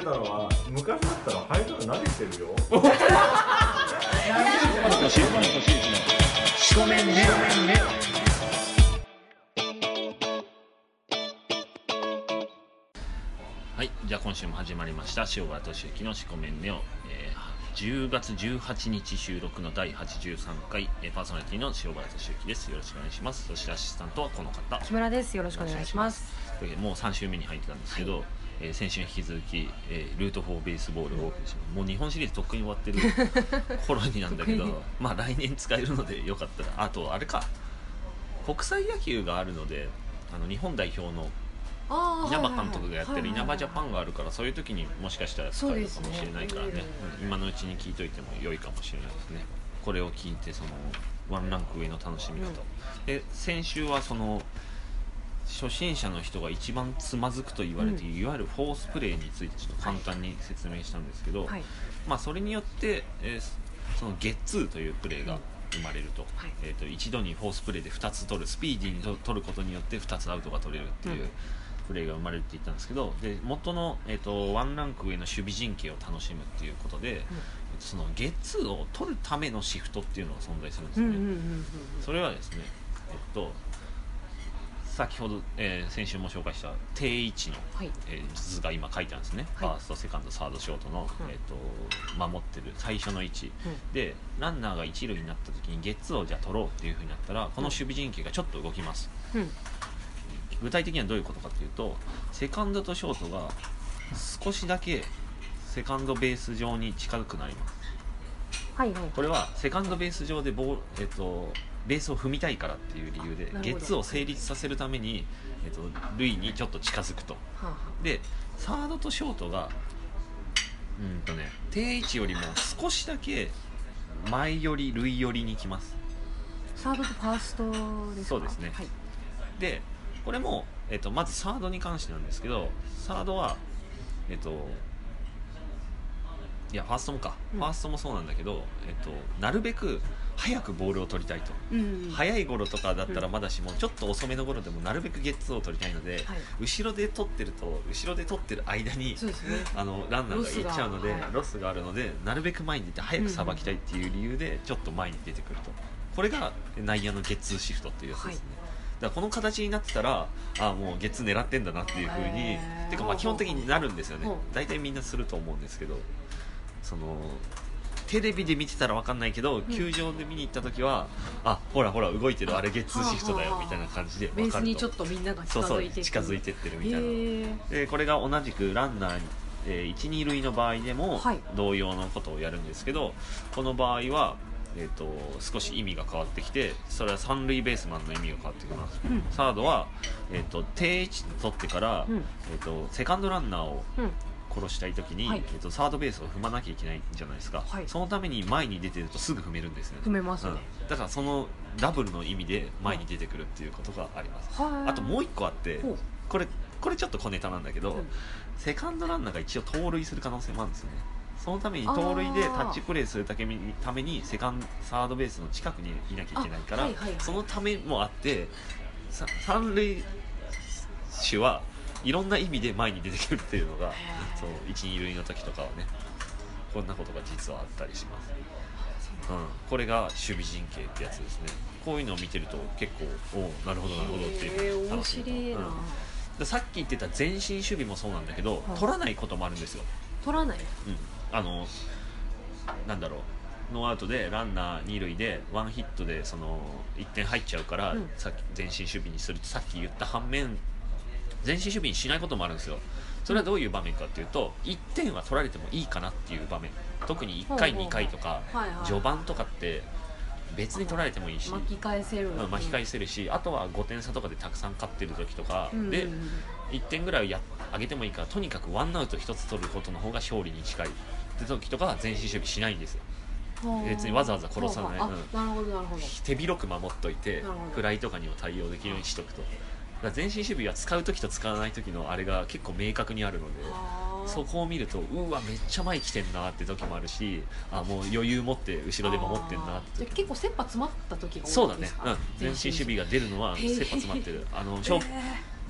たのは昔だったら灰皿投げてるよ。 四股麺ネオ。はい、じゃあ今週も始まりました塩原俊之の四股麺ネオ、10月18日収録の第83回、パーソナリティの塩原俊之です。よろしくお願いします。そしてアシスタントはこの方木村です。よろしくお願いします。 もう3週目に入ってたんですけど、先週に引き続き、ルート4ベースボールをお送りします。もう日本シリーズとっくに終わってる頃になんだけどまあ来年使えるのでよかったら、あとあれか、国際野球があるので、日本代表の稲葉監督がやってる稲葉ジャパンがあるから、そういう時にもしかしたら使えるかもしれないからね、今のうちに聞いといても良いかもしれないですね。これを聞いてそのワンランク上の楽しみ方、で先週はその初心者の人が一番つまずくと言われている、いわゆるフォースプレーについてちょっと簡単に説明したんですけど、まあ、それによって、そのゲッツーというプレーが生まれると、一度にフォースプレーで2つ取る、スピーディーに取ることによって2つアウトが取れるっていうプレーが生まれるって言ったんですけど、で元の、ワンランク上の守備陣形を楽しむっていうことで、そのゲッツーを取るためのシフトっていうのが存在するんですね。それはですね、先ほど、先週も紹介した定位置の、図が今書いてあるんですね、ファーストセカンドサードショートの、守ってる最初の位置、でランナーが一塁になった時にゲッツーをじゃあ取ろうっていう風になったら、この守備陣形がちょっと動きます、具体的にはどういうことかというと、セカンドとショートが少しだけセカンドベース上に近くなります。これはセカンドベース上でベースを踏みたいからっていう理由で、ゲッツーを成立させるために、塁にちょっと近づくと、でサードとショートが定位置よりも少しだけ前寄り塁寄りに来ます。 サードとファーストですか？ そうですね、でこれも、まずサードに関してなんですけど、サードはいやファーストもか、ファーストもそうなんだけど、なるべく早くボールを取りたいと、早いゴロとかだったらまだしも、ちょっと遅めのゴロでもなるべくゲッツーを取りたいので、後ろで取ってる間に、ランナーが行っちゃうので、ロスがあるので、なるべく前に出て早くさばきたいっていう理由でちょっと前に出てくると、これが内野のゲッツーシフトっていうやつですね。だからこの形になってたら、もうゲッツー狙ってんだなっていう風に、てかまあ基本的になるんですよね。大体みんなすると思うんですけど、そのテレビで見てたら分かんないけど、球場で見に行った時は、ほらほら動いてる、あれゲッツーシフトだよみたいな感じで分かると、 ベースにちょっとみんなが近づいていく、 近づいてってるみたいな。でこれが同じくランナーに、1、2塁の場合でも同様のことをやるんですけど、この場合は、少し意味が変わってきて、それは三塁ベースマンの意味が変わってきます、サードは、定位置取ってから、セカンドランナーを殺したいときに、サードベースを踏まなきゃいけないんじゃないですか、そのために前に出てるとすぐ踏めるんですよね。 踏めますね、 だからそのダブルの意味で前に出てくるっていうことがあります、あともう一個あって、これちょっと小ネタなんだけど、セカンドランナーが一応盗塁する可能性もあるんですよね。そのために盗塁でタッチプレーするためにサードベースの近くにいなきゃいけないから、そのためもあって三塁手はいろんな意味で前に出てくるっていうのが、そう 1,2 塁の時とかはね、こんなことが実はあったりします、これが守備陣形ってやつですね。こういうのを見てると結構なるほどなるほどっていう楽しみ、さっき言ってた前進守備もそうなんだけど、取らないこともあるんですよ。 取らない、 なんだろう、ノーアウトでランナー2塁でワンヒットでその1点入っちゃうから、さっき前進守備にするってさっき言った反面、前進守備にしないこともあるんですよ。それはどういう場面かっていうと、1点は取られてもいいかなっていう場面、特に1回2回とか序盤とかって別に取られてもいいし、 巻き返せるし、 あとは5点差とかでたくさん勝ってる時とかで、1点ぐらい上げてもいいから、とにかくワンアウト1つ取ることの方が勝利に近いって時とかは前進守備しないんですよ。別にわざわざ殺さない、手広く守っといて、フライとかにも対応できるようにしとくと。だから前進守備は使う時と使わない時のあれが結構明確にあるので、そこを見るとうわめっちゃ前来てんなって時もあるし、もう余裕持って後ろで守ってんなって。 じゃ結構切羽詰まった時が多いですか？ そうだね、前進守備が出るのは切羽詰まってる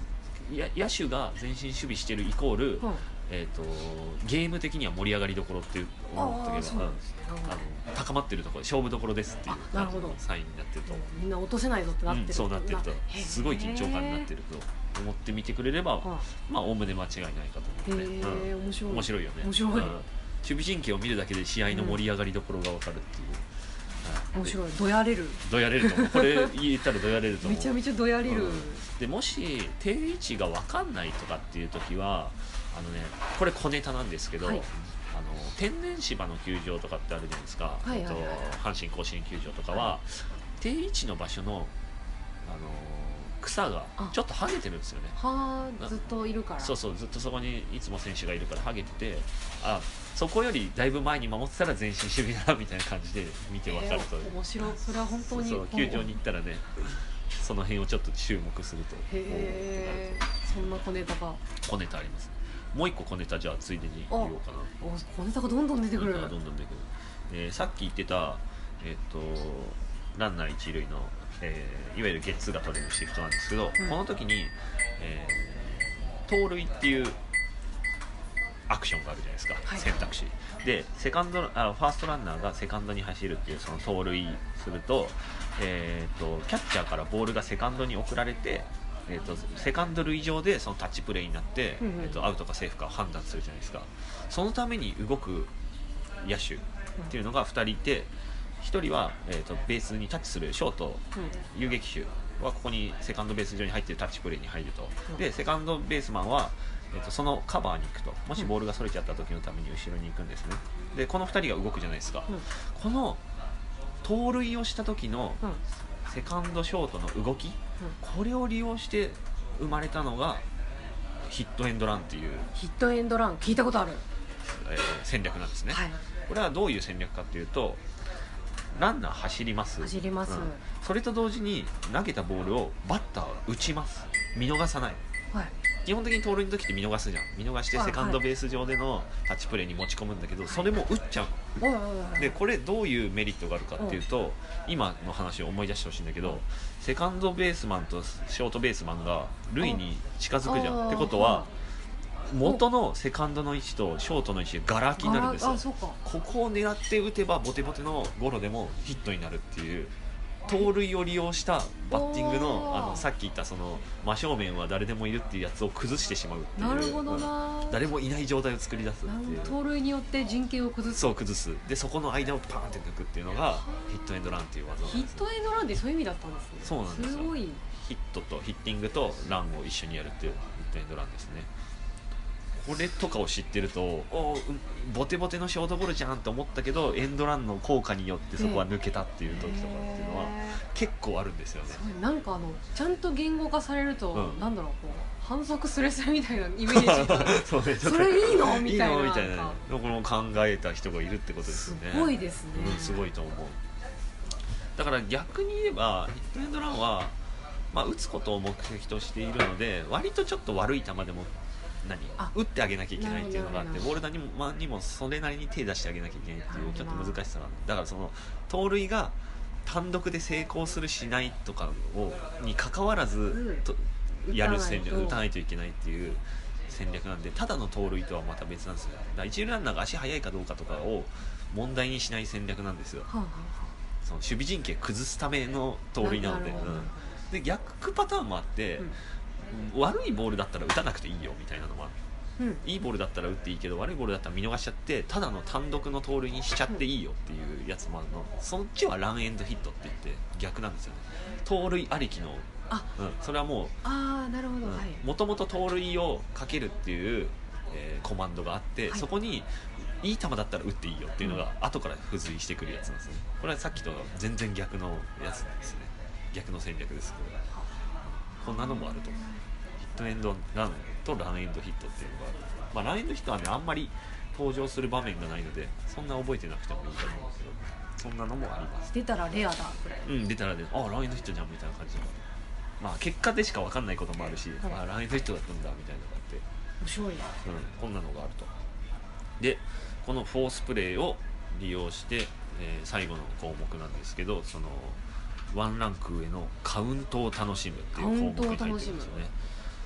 野手が前進守備してるイコール、 うんゲーム的には盛り上がりどころっていう思っておけば、 そうなんですね高まってるところ勝負どころですっていうあなるほどサインになってると、 みんな落とせないぞってなってるそうなってるとへーすごい緊張感になってると思って見てくれれば、まあおおむね間違いないかと思うね、 へえ面白い面白いよね。 面白い守備陣形を見るだけで試合の盛り上がりどころが分かるっていう、 面白いどやれるどやれると思う。これ言ったらどやれると思う。 めちゃめちゃどやれる、 でもし定位置が分かんないとかっていう時はこれ小ネタなんですけど、 はい天然芝の球場とかってあるじゃないですか、 はいはいはい阪神甲子園球場とかは、定位置の場所の、草がちょっと剥げてるんですよね。 はあずっといるからそうそうずっとそこにいつも選手がいるから剥げてて、そこよりだいぶ前に守ってたら前進守備だなみたいな感じで見て分かると、 面白いそれは本当にそう球場に行ったらねその辺をちょっと注目するとへえそんな小ネタが小ネタあります。もう一個小ネタじゃあついでに言おうかな。 お小ネタがどんどん出てくるどんどん出てくる。さっき言ってたランナー一塁の、いわゆるゲッツーが取れるシフトなんですけど、この時に、盗塁っていうアクションがあるじゃないですか、 はい選択肢でファーストランナーがセカンドに走るっていうその盗塁すると、キャッチャーからボールがセカンドに送られて、セカンド塁上でそのタッチプレーになって、アウトかセーフかを判断するじゃないですか。そのために動く野手っていうのが2人いて、1人は、ベースにタッチするショート、遊撃手はここにセカンドベース上に入ってるタッチプレーに入ると、でセカンドベースマンは、そのカバーに行くと、もしボールがそれちゃった時のために後ろに行くんですね。でこの2人が動くじゃないですか、この盗塁をした時のセカンドショートの動き、これを利用して生まれたのがヒットエンドランっていう、 ヒットエンドラン聞いたことある、 戦略なんですね、 はい、 これはどういう戦略かっていうと、ランナー走ります、 走ります、 それと同時に投げたボールをバッターは打ちます、見逃さない。 はい基本的に盗塁の時って見逃すじゃん、見逃してセカンドベース上でのタッチプレーに持ち込むんだけど、それも打っちゃう。 おいおいおいでこれどういうメリットがあるかっていうと、今の話を思い出してほしいんだけど、セカンドベースマンとショートベースマンが塁に近づくじゃんってことは、元のセカンドの位置とショートの位置がガラ空きになるんですよ。 そうかここを狙って打てばボテボテのゴロでもヒットになるっていう盗塁を利用したバッティングの、さっき言ったその真正面は誰でもいるっていうやつを崩してしまうっていう、 なるほどな、 誰もいない状態を作り出すってなるいう、 ほど盗塁によって陣形を崩す、 そう崩す。でそこの間をパーンって抜くっていうのがヒットエンドランっていう技なんです。 ヒットエンドランってそういう意味だったんですね。 そうなんですよ、 すごいヒットとヒッティングとランを一緒にやるっていうヒットエンドランですね。これとかを知ってるとボテボテのショートゴロじゃんと思ったけど、エンドランの効果によってそこは抜けたっていう時とかっていうのは結構あるんですよね。 なんかちゃんと言語化されると、なんだろう、こう反則スレスレみたいなイメージそうね、 それいいのみたいな、 いいのみたいな、これも考えた人がいるってことですよね。 すごいですね、 すごいと思う。だから逆に言えばヒットエンドランは、打つことを目的としているので、割とちょっと悪い球でも打ってあげなきゃいけないっていうのがあって、ボール球にもそれなりに手出してあげなきゃいけないっていうちょっと難しさがある。だからその盗塁が単独で成功するしないとかに関わらず、やる戦略、打たないといけないっていう戦略なんで、ただの盗塁とはまた別なんですよ。だから一塁ランナーが足速いかどうかとかを問題にしない戦略なんですよ。その守備陣形崩すための盗塁なので、で逆パターンもあって、悪いボールだったら打たなくていいよみたいなのもある、いいボールだったら打っていいけど悪いボールだったら見逃しちゃってただの単独の盗塁にしちゃっていいよっていうやつもあるの。そっちはランエンドヒットって言って逆なんですよね。盗塁ありきの、それはもうなるほど、 もともと盗塁をかけるっていう、コマンドがあって、そこにいい球だったら打っていいよっていうのが後から付随してくるやつなんですね。これはさっきと全然逆のやつなんですね。逆の戦略です。こんなのもあると。ヒットエンドランとランエンドヒットっていうのがある。ランエンドヒットはね、あんまり登場する場面がないのでそんな覚えてなくてもいいと思うんですけど、そんなのもあります。 出たらレアだくらい、 出たらランエンドヒットじゃんみたいな感じの、結果でしか分かんないこともあるし、ランエンドヒットだったんだみたいなのがあって、 面白いな、 こんなのがあると。でこのフォースプレーを利用して、最後の項目なんですけど、そのワンランク上のカウントを楽しむっていう項目に入ってるんですよね。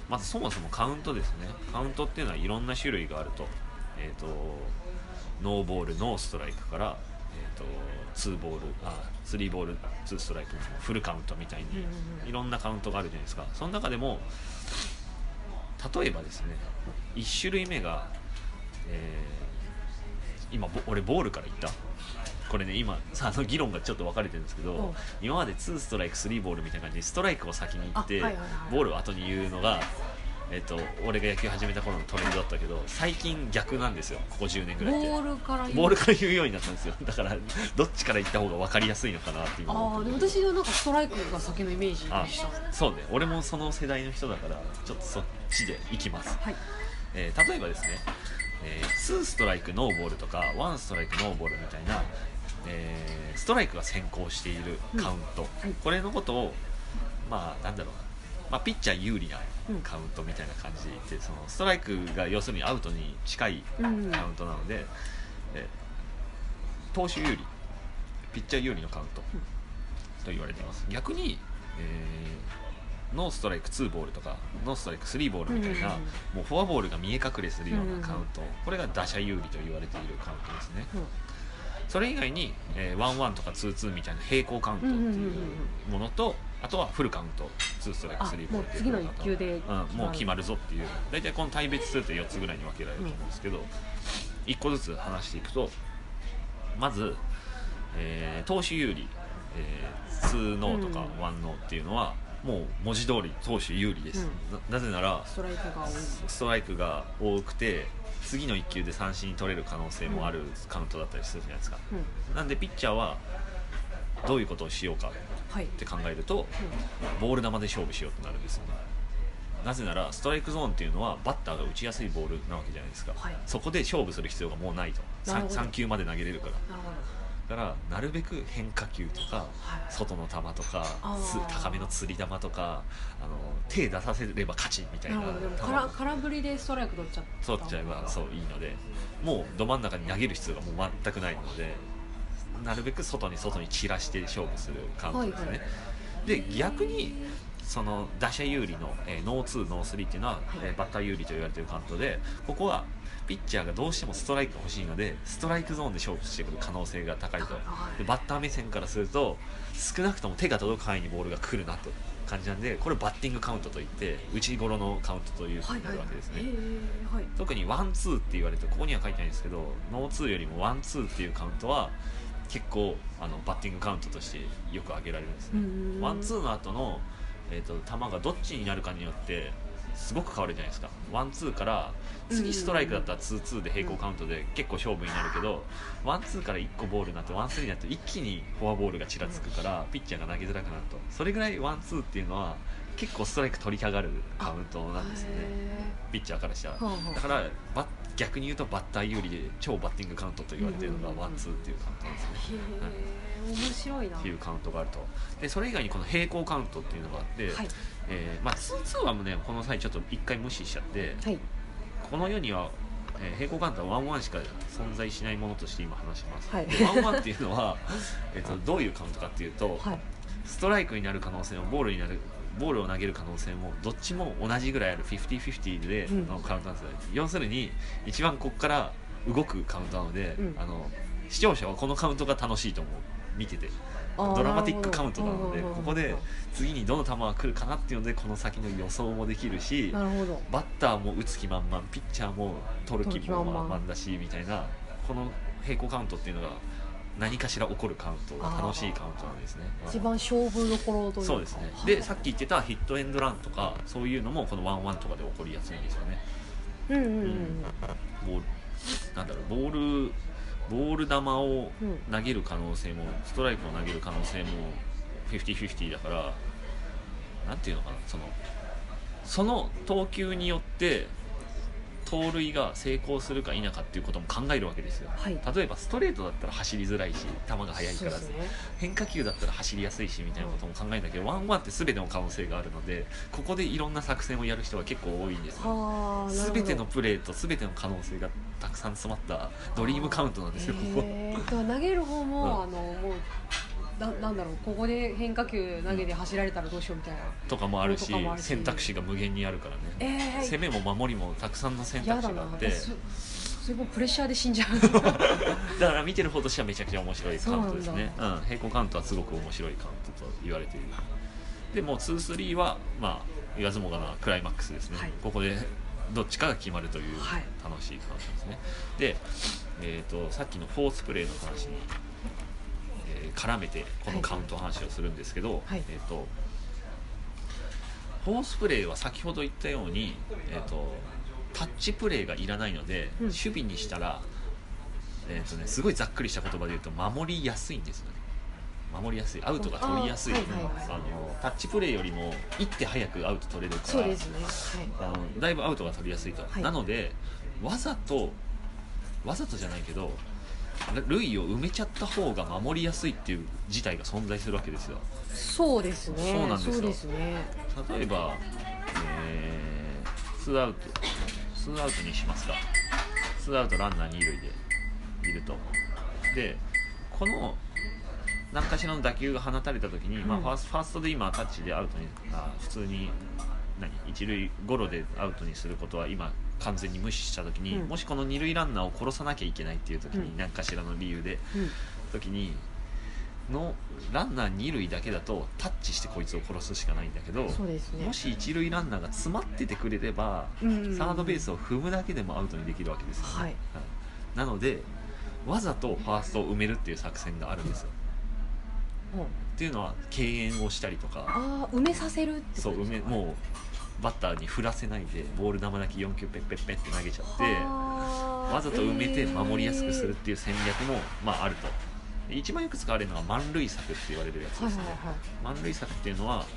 まずそもそもカウントですね。カウントっていうのはいろんな種類があると、ノーボールノーストライクから、3ボール2ストライクフルカウントみたいにいろんなカウントがあるじゃないですか。その中でも例えばですね、1種類目が、今俺ボールから言った。これね、今議論がちょっと分かれてるんですけど、今まで2ストライク3ボールみたいな感じでストライクを先に言って、ボールを後に言うのが、俺が野球始めた頃のトレンドだったけど、最近逆なんですよ。ここ10年ぐらいってボールから言うようになったんですよ。だからどっちから言った方が分かりやすいのかなって今思って。 でも私はなんかストライクが先のイメージでした。 そうね、俺もその世代の人だからちょっとそっちでいきます、 はい。 例えばですね、2ストライクノーボールとか1ストライクノーボールみたいな、ストライクが先行しているカウント、これのことをなんだろうな、ピッチャー有利なカウントみたいな感じで言って、そのストライクが要するにアウトに近いカウントなので、投手有利、ピッチャー有利のカウントと言われています。逆に、ノーストライク2ボールとかノーストライク3ボールみたいな、もうフォアボールが見え隠れするようなカウント、これが打者有利と言われているカウントですね。それ以外に、1-1とか2-2みたいな平行カウントっていうものと、あとはフルカウント2ストライク3ボールっていう、 もう次の1球で、 もう決まるぞっていう、大体この対別数って4つぐらいに分けられると思うんですけど、1個ずつ話していくと、まず、投手有利、2ノーとか1ノーっていうのはもう文字通り投手有利です、なぜならストライクが多くて次の1球で三振取れる可能性もあるカウントだったりするじゃないですか、なんでピッチャーはどういうことをしようかって考えると、ボール球で勝負しようとなるんですよね。なぜならストライクゾーンっていうのはバッターが打ちやすいボールなわけじゃないですか、そこで勝負する必要がもうないと。 3球まで投げれるから。だからなるべく変化球とか、外の球とか高めの釣り球とか手出させれば勝ちみたいな。 空振りでストライク取っちゃえばそういいので、もうど真ん中に投げる必要がもう全くないので、なるべく外に散らして勝負するカウントですね、で逆にその打者有利の、ノー2ノー3っていうのは、バッター有利と言われているカウントで、ここはピッチャーがどうしてもストライクが欲しいのでストライクゾーンで勝負してくる可能性が高いと。でバッター目線からすると少なくとも手が届く範囲にボールが来るなと感じなんで、これをバッティングカウントといって内頃のカウントというふうになるわけですね、特にワンツーって言われて、ここには書いてないんですけど、ノーツーよりもワンツーっていうカウントは結構バッティングカウントとしてよく挙げられるんですね。ワンツーの後の球がどっちになるかによってすごく変わるじゃないですか。ワンツーから次ストライクだったらツーツーで平行カウントで結構勝負になるけど、ワンツーから1個ボールになってワンスリーになって一気にフォアボールがちらつくからピッチャーが投げづらくなると。それぐらいワンツーっていうのは結構ストライク取りたがるカウントなんですよね、ピッチャーからしたら。だから逆に言うとバッター有利で超バッティングカウントと言われているのがワンツーっていうカウントなんですね、 面白いなっていうカウントがあると。でそれ以外にこの平行カウントっていうのがあって、2-2はもねこの際ちょっと一回無視しちゃって、この世には、平行カウントは1-1しか存在しないものとして今話します、1-1っていうのは、どういうカウントかっていうと、ストライクになる可能性もボールを投げる可能性もどっちも同じぐらいある 50-50 でのカウントなんですよ、要するに一番ここから動くカウントなので、視聴者はこのカウントが楽しいと思う、見ててドラマティックカウントなので、ここで次にどの球が来るかなっていうのでこの先の予想もできるし、バッターも打つ気満々、ピッチャーも取る気も満々だしみたいな、この平行カウントっていうのが何かしら起こるカウントが楽しいカウントなんですね。 一番勝負どころというか。 そうですね。でさっき言ってたヒットエンドランとかそういうのもこの1-1とかで起こりやすいんですよね。ボール球を投げる可能性も、ストライクを投げる可能性も 50-50 だから、なんていうのかな、その投球によって盗塁が成功するか否かっていうことも考えるわけですよ、例えばストレートだったら走りづらいし球が速いから、変化球だったら走りやすいしみたいなことも考えるんだけど、1-1って全ての可能性があるので、ここでいろんな作戦をやる人が結構多いんですよ。全てのプレーと全ての可能性がたくさん詰まったドリームカウントなんですよ、ここ。 投げる方も、もうなんだろう、ここで変化球投げて走られたらどうしようみたいなとかもあるし、 とかもあるし選択肢が無限にあるからね、攻めも守りもたくさんの選択肢があってすごいプレッシャーで死んじゃうだから見てる方としてはめちゃくちゃ面白いカウントですね。平行カウントはすごく面白いカウントと言われている。でもう 2-3 はまあ言わずもがなクライマックスですね、はい、ここでどっちかが決まるという楽しいカウントですね、はい、で、さっきのフォースプレーの話に、絡めてこのカウントの話をするんですけど、はい、フォースプレーは先ほど言ったように、タッチプレーがいらないので、守備にしたら、すごいざっくりした言葉で言うと守りやすいんですよね。守りやすい、アウトが取りやすい、タッチプレーよりも一手早くアウト取れるから、 そうですね、 はい、だいぶアウトが取りやすいと、はい、なのでわざとじゃないけど塁を埋めちゃった方が守りやすいっていう事態が存在するわけですよ。 そうですね、 そうなんですよ。 そうですね。 例えば、ツーアウトにしますか。ツーアウトランナー二塁でいると、でこの何かしらの打球が放たれた時に、まあ、ファーストで今タッチでアウトに普通に一塁ゴロでアウトにすることは今完全に無視した時に、もしこの二塁ランナーを殺さなきゃいけないっていう時に、何かしらの理由で、時にのランナー二塁だけだとタッチしてこいつを殺すしかないんだけど、 そうですね、 もし一塁ランナーが詰まっててくれれば、サードベースを踏むだけでもアウトにできるわけですよね、はいはい、なのでわざとファーストを埋めるっていう作戦があるんですよ。っていうのは敬遠をしたりとか、 埋めさせるってことですか。 もうバッターに振らせないでボール球だけ4球ペッペッペッって投げちゃってわざと埋めて守りやすくするっていう戦略も、まあ、あると。一番よく使われるのは満塁策って言われるやつですね、満塁策っていうのは、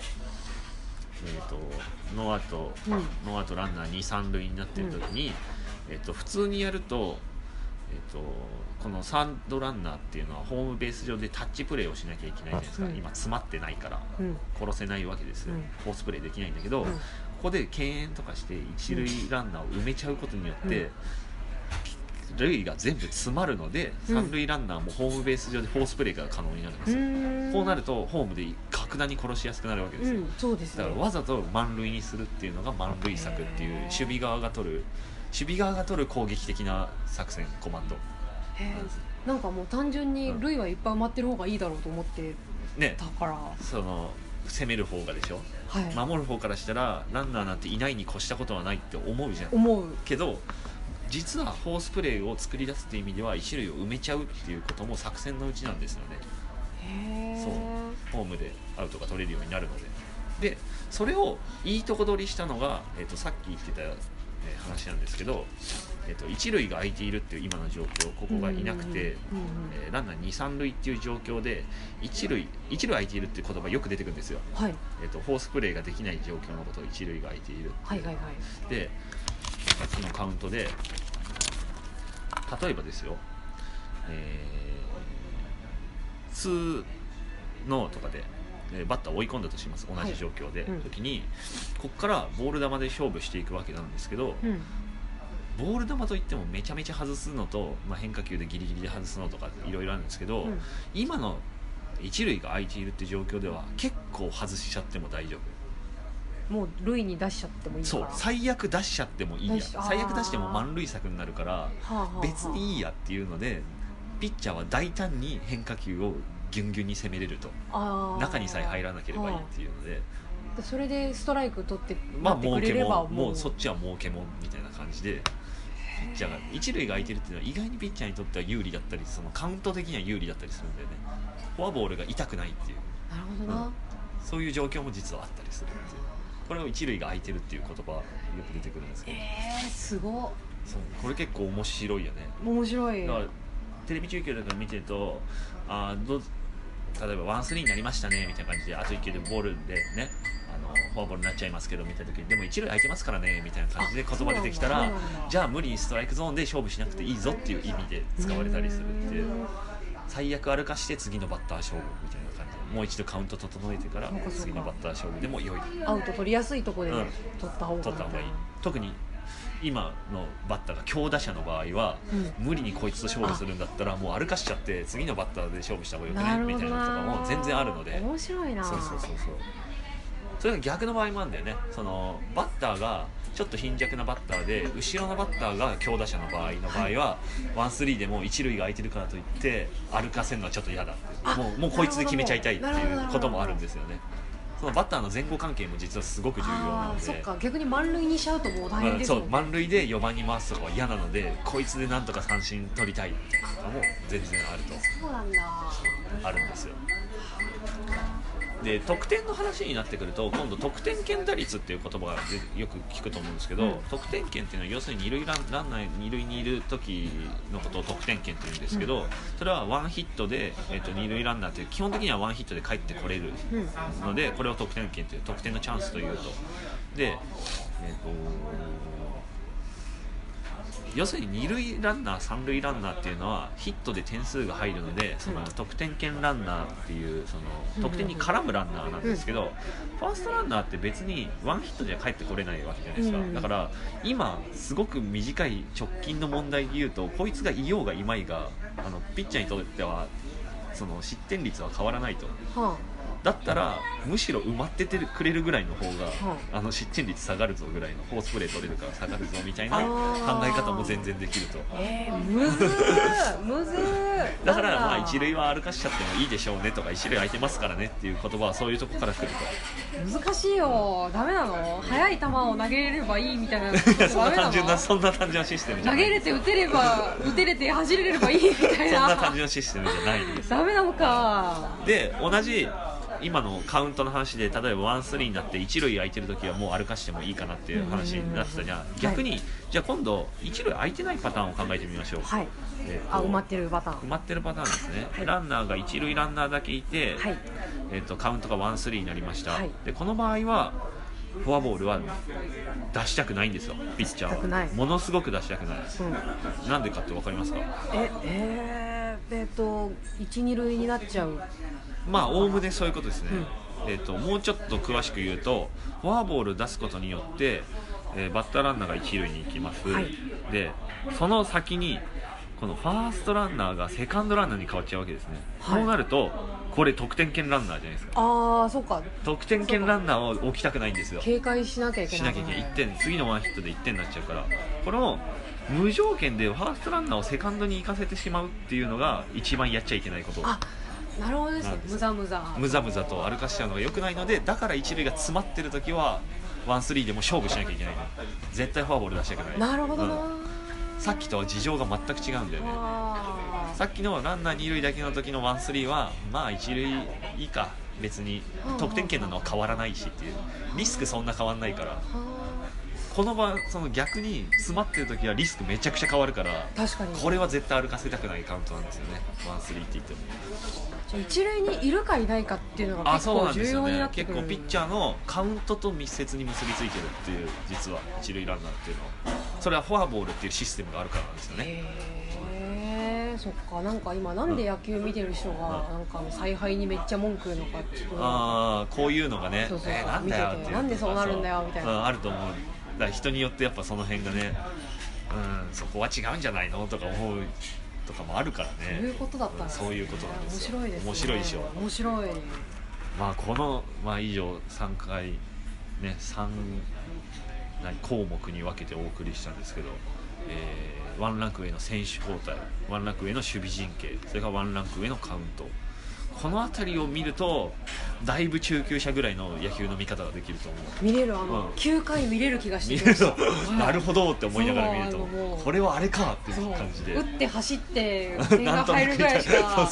ノーアウトランナー 2,3 塁になっている時に、普通にやるとこのサードランナーっていうのはホームベース上でタッチプレーをしなきゃいけないじゃないですか、今詰まってないから殺せないわけですよ、フォースプレーできないんだけど、ここで敬遠とかして一塁ランナーを埋めちゃうことによって、塁が全部詰まるので、三塁ランナーもホームベース上でフォースプレーが可能になるんですよ。こうなるとホームで格段に殺しやすくなるわけですよ、 そうですね、 だからわざと満塁にするっていうのが満塁策っていう守備側が取る攻撃的な作戦コマンド。 なんかもう単純に塁はいっぱい埋まってる方がいいだろうと思ってたから、 攻める方がでしょ、はい、守る方からしたらランナーなんていないに越したことはないって思うじゃん。 思うけど実はフォースプレーを作り出すっていう意味では一塁を埋めちゃうっていうことも作戦のうちなんですよね。そうホームでアウトが取れるようになるので、それをいいとこ取りしたのが、さっき言ってた話なんですけど、一塁が空いているっていう今の状況、ここがいなくて、ランナー 2,3 塁っていう状況で一塁空いているっていう言葉よく出てくるんですよ、はい、フォースプレーができない状況のことを一塁が空いているっていう、はいはいはい、でさっきのカウントで例えばですよ、2ノーとかでバッターを追い込んだとします、同じ状況で、時にここからボール球で勝負していくわけなんですけど、ボール球といってもめちゃめちゃ外すのと、変化球でギリギリで外すのとかいろいろあるんですけど、今の一塁が空いているって状況では結構外しちゃっても大丈夫。 もう塁に出しちゃってもいいから、 そう最悪出しちゃってもいいや、最悪出しても満塁策になるから、別にいいやっていうのでピッチャーは大胆に変化球をギュンギュンに攻めれると、中にさえ入らなければいいっていうので、 それでストライク取ってまあ儲けももうそっちは儲けもんみたいな感じで、ピッチャーが一塁が空いてるっていうのは意外にピッチャーにとっては有利だったり、そのカウント的には有利だったりするんだよね。フォアボールが痛くないっていう、 なるほどな、 そういう状況も実はあったりするっていう、これを一塁が空いてるっていう言葉よく出てくるんですけど、 すごっ、 そうこれ結構面白いよね。 面白い。 だからテレビ中継とか見てると例えば 1-3 になりましたねみたいな感じで、あと1球でボールでねフォアボールになっちゃいますけどみたいな時に、でも一塁空いてますからねみたいな感じで言葉出てきたら、じゃあ無理にストライクゾーンで勝負しなくていいぞっていう意味で使われたりするっていう、最悪歩かして次のバッター勝負みたいな感じで、もう一度カウント整えてから次のバッター勝負でも良い、 アウト取りやすいところで取った方がいい、 特に今のバッターが強打者の場合は、無理にこいつと勝負するんだったらもう歩かしちゃって次のバッターで勝負した方がよくねみたいなのとかも全然あるので、 面白いな。 そうそれが逆の場合もあるんだよね。そのバッターがちょっと貧弱なバッターで後ろのバッターが強打者の場合は、ワンスリーでも一塁が空いてるからといって歩かせるのはちょっと嫌だって、もうこいつで決めちゃいたいっていうこともあるんですよね。そのバッターの前後関係も実はすごく重要なので、 そっか、逆に満塁にしちゃうともう大変ですよね。 そう、満塁で4番に回すとかは嫌なので、こいつでなんとか三振取りたいっていうのも全然あると。 そうなんだ。 あるんですよ。で得点の話になってくると、今度得点圏打率っていう言葉がよく聞くと思うんですけど、得点圏っていうのは要するにランナー二塁にいる時のことを得点圏っていうんですけど、それはワンヒットで、二塁ランナーって基本的にはワンヒットで帰ってこれるので、これを得点圏という得点のチャンスというと、で、要するに二塁ランナー三塁ランナーっていうのはヒットで点数が入るので、その得点圏ランナーっていうその得点に絡むランナーなんですけど、ファーストランナーって別にワンヒットじゃ帰ってこれないわけじゃないですか。だから今すごく短い直近の問題で言うと、こいつがいようがいまいがピッチャーにとってはその失点率は変わらないと。だったらむしろ埋まっててくれるぐらいの方が、失点率下がるぞぐらいの、フォースプレー取れるから下がるぞみたいな考え方も全然できると。 むずーだからまあ一塁は歩かしちゃってもいいでしょうねとか、一塁空いてますからねっていう言葉はそういうとこから来ると。 難しいよ。ダメなの？速い球を投げれればいいみたいな。 そんな単純なシステムじゃない。 投げれて打てれて走れればいいみたいな。 そんな単純なシステムじゃないんです。 ダメなのか。 で同じ今のカウントの話で、例えばワンスリーになって一塁空いてる時はもう歩かしてもいいかなっていう話になってたじゃん。逆に、じゃあ今度一塁空いてないパターンを考えてみましょう。 はい。埋まってるパターン。 埋まってるパターンですね。ランナーが一塁ランナーだけいて、カウントがワンスリーになりました。でこの場合はフォアボールは出したくないんですよ、ピッチャーは。ものすごく出したくない。なんでかって分かりますか？ 一二塁になっちゃう。 まあおおむねそういうことですね。もうちょっと詳しく言うと、フォアボール出すことによって、バッターランナーが一塁に行きます。でその先にこのファーストランナーがセカンドランナーに変わっちゃうわけですね。そうなるとこれ得点圏ランナーじゃないですか。 そうか。 得点圏ランナーを置きたくないんですよ。 警戒しなきゃいけない。 1点、次のワンヒットで1点になっちゃうから、この無条件でファーストランナーをセカンドに行かせてしまうっていうのが一番やっちゃいけないこと。 なるほどですね。むざむざと歩かしちゃうのが良くないので、だから一塁が詰まってる時はワンスリーでも勝負しなきゃいけない。絶対フォアボール出しちゃいけない。 なるほどな。 さっきとは事情が全く違うんだよね。さっきのランナー二塁だけの時のワンスリーはまあ一塁いいか、別に得点圏なのは変わらないしっていう、リスクそんな変わんないから。この場その逆に詰まってる時はリスクめちゃくちゃ変わるから、 確かにこれは絶対歩かせたくないカウントなんですよね、ワンスリーって言っても。 じゃあ一塁にいるかいないかっていうのが結構重要になってくる。 結構ピッチャーのカウントと密接に結びついてるっていう、実は一塁ランナーっていうのは、それはフォアボールっていうシステムがあるからなんですよね。 そっか。なんか今なんで野球見てる人がなんか采配にめっちゃ文句言うのかっていう、 こういうのがね、なんだよって、 なんでそうなるんだよみたいな、 あると思う。だから人によってやっぱその辺がね、そこは違うんじゃないのとか思うとかもあるからね。 そういうことだったんです。 そういうことなんですよ。 面白いですね。 面白いでしょ。 面白い。 この、以上3回ね、3項目に分けてお送りしたんですけど、ワンランク上の選手交代、ワンランク上の守備陣形、それからワンランク上のカウント、この辺りを見るとだいぶ中級者ぐらいの野球の見方ができると思う。 見れる、9回見れる気がしてきました。 なるほどって思いながら見ると、これはあれかっていう感じで、 打って走って点が入るぐらいしか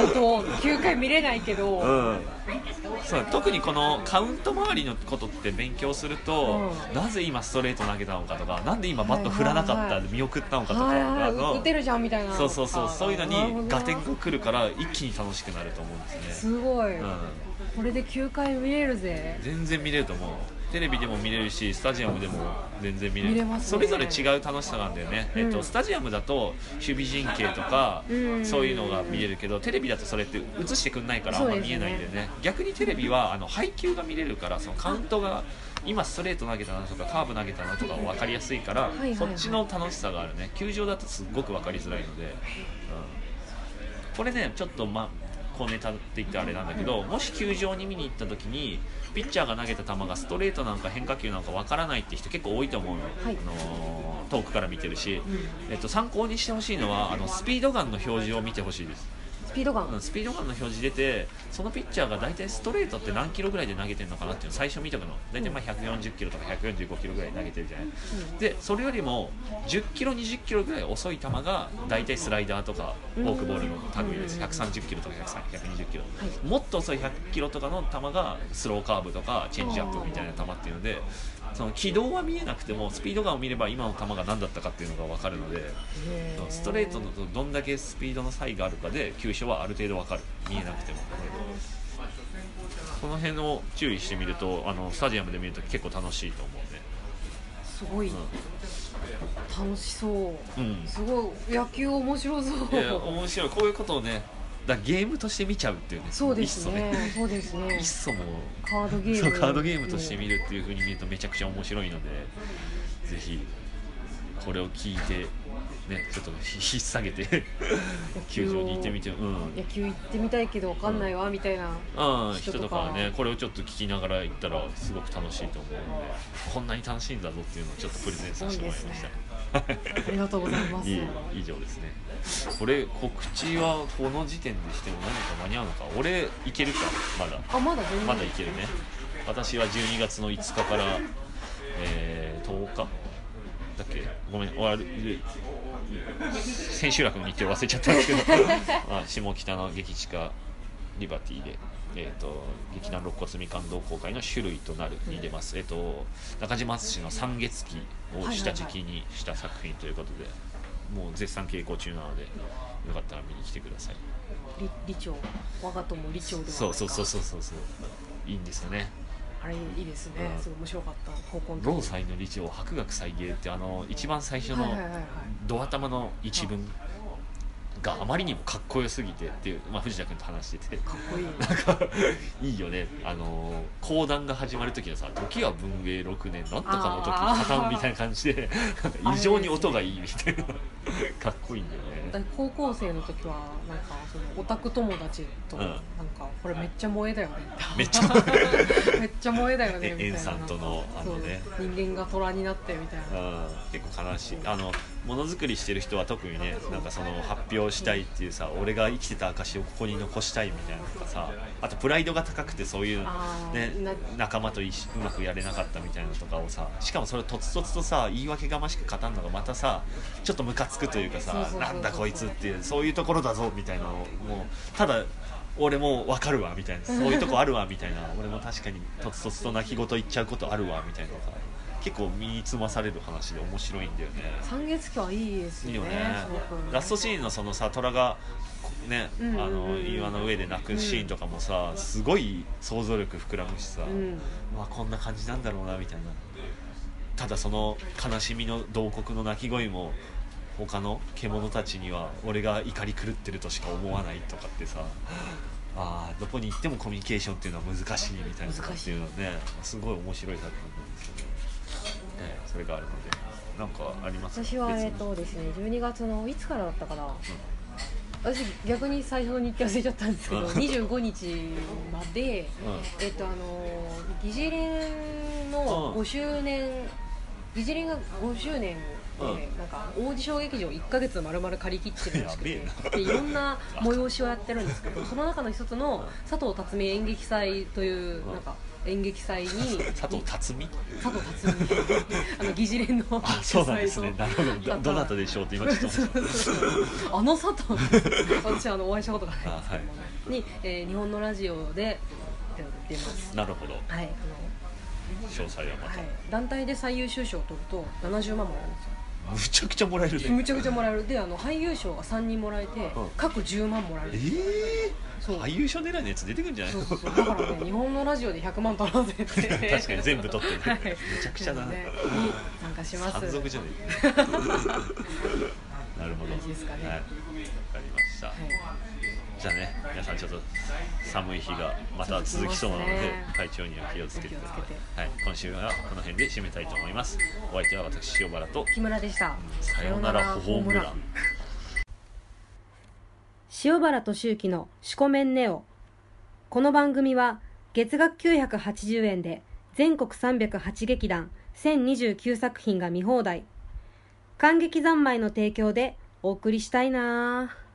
9回見れないけど、 そう、特にこのカウント周りのことって勉強すると、なぜ今ストレート投げたのかとか、なんで今バット振らなかったで見送ったのかとか、 打てるじゃんみたいな、 そういうのに合点が来るから一気に楽しくなると思うんですね。 すごい、これで9回見れるぜ。 全然見れると思う。 テレビでも見れるしスタジアムでも全然見れる、 見れますね。 それぞれ違う楽しさがあるんだよね、スタジアムだと守備陣形とか、そういうのが見れるけど、テレビだとそれって映してくんないからあんま見えないんだよね。逆にテレビは配球が見れるから、そのカウントが今ストレート投げたなとかカーブ投げたなとか分かりやすいから、そっちの楽しさがあるね。球場だとすっごく分かりづらいので、これねちょっと小ネタって言ってあれなんだけど、もし球場に見に行った時にピッチャーが投げた球がストレートなんか変化球なんか分からないって人結構多いと思うの、遠くから見てるし、参考にしてほしいのはスピードガンの表示を見てほしいです。 スピードガン、 スピードガンの表示出て、そのピッチャーが大体ストレートって何キロぐらいで投げてるのかなっていうのを最初見とくの。大体140キロとか145キロぐらい投げてるじゃない、でそれよりも10キロ20キロぐらい遅い球が大体スライダーとかフォークボールの類です。130キロとか120キロ、もっと遅い100キロとかの球がスローカーブとかチェンジアップみたいな球っていうので、その軌道は見えなくてもスピードガンを見れば今の球が何だったかっていうのが分かるので、ストレートのどんだけスピードの差異があるかで球種はある程度分かる、見えなくても。この辺を注意してみるとスタジアムで見ると結構楽しいと思うね。 すごい、楽しそう、すごい野球面白そう。 いや面白い、こういうことをねゲームとして見ちゃうっていうね。 そうですね、そうですね。 いっそもカードゲーム、 カードゲームとして見るっていう風に見るとめちゃくちゃ面白いので、ぜひこれを聞いてね、ちょっと引っ提げて球場に行ってみて、 野球行ってみたいけど分かんないわみたいな人とかはね、これをちょっと聞きながら行ったらすごく楽しいと思うので、こんなに楽しいんだぞっていうのをちょっとプレゼンさせてもらいました。 ありがとうございます。 以上ですね。これ告知はこの時点でしても何か間に合うのか。俺いけるか、まだ全然まだいけるね。私は12月の5日から、10日だっけ、ごめん、千秋楽の日程忘れちゃったんですけど下北の劇地下リバティで、劇団肋骨みかん同好会の種類となるに出ます。中島敦の三月期を下敷きにした作品ということで、もう絶賛稽古中なのでよかったら見に来てください。 李長、我が友李長ではないか。 そういいんですよね。 あれいいですね、すごい面白かった。 老妻の李長博学才芸って一番最初のド頭の一文があまりにもかっこよすぎてっていう、藤田君と話してて、 かっこいい、 なんかいいよね。講談が始まる時のさ、時は文永6年なんとかの時パターンみたいな感じで異常に音がいいみたいなかっこいいんだよね。 高校生の時はなんかそのオタク友達となんかこれめっちゃ萌えだよねめっちゃ萌えだよねみたいな、 円さんとのね、 人間が虎になってみたいな、 結構悲しい。ものづくりしてる人は特にね、なんかその発表したいっていうさ、俺が生きてた証をここに残したいみたいなのとかさ、あとプライドが高くてそういうね、仲間とうまくやれなかったみたいなのとかをさ、しかもそれをとつとつとさ言い訳がましく語るのがまたさちょっとムカつくというかさ、なんだこいつっていう、そういうところだぞみたいなのを、もうただ俺も分かるわみたいな、そういうとこあるわみたいな、俺も確かにとつとつと泣き言言っちゃうことあるわみたいなのが結構身につまされる話で面白いんだよね。 三月期はいいですよね。 いいよね。ラストシーンのそのさ、虎がね、岩の上で泣くシーンとかもさ、すごい想像力膨らむしさ、こんな感じなんだろうなみたいな。ただその悲しみの慟哭の鳴き声も他の獣たちには俺が怒り狂ってるとしか思わないとかってさ、どこに行ってもコミュニケーションっていうのは難しいみたいなっていうのね、すごい面白い作品なんですよね。それがあるので、なんかありますか？ 私はですね、12月のいつからだったかな、私逆に最初の日程忘れちゃったんですけど、25日まで、疑似連の5周年、疑似連が5周年で、なんかオーディション劇場1ヶ月丸々借り切ってるらしくて、でいろんな催しをやってるんですけど、その中の一つの佐藤辰巳演劇祭というなんか演劇祭に佐藤辰巳疑似連のそうなんですね。なるほど。どなたでしょうって今ちょっと佐藤私お会いしたことがないんですけども、に、日本のラジオで出ます。 なるほど。 はい、 詳細はまた、 団体で最優秀賞を取ると70万もらえるんですよ。 むちゃくちゃもらえるね。 むちゃくちゃもらえる。で俳優賞が3人もらえて、各10万もらえる。そう俳優賞狙いのやつ出てくるんじゃないの。 そうだからね、日本のラジオで100万取ろうぜって確かに全部取ってね、 はい、 めちゃくちゃだね。 に参加します。 山賊じゃねえか。なるほど。 感じですかね。 はい、わかりました。じゃあね、皆さんちょっと寒い日がまた続きそうなので、体調には気をつけて、はい、今週はこの辺で締めたいと思います。お相手は私塩原と木村でした。 さようならホームラン。 塩原俊之のシコメンネオ。この番組は月額980円で全国308劇団1029作品が見放題、観劇三昧の提供でお送りしたいな。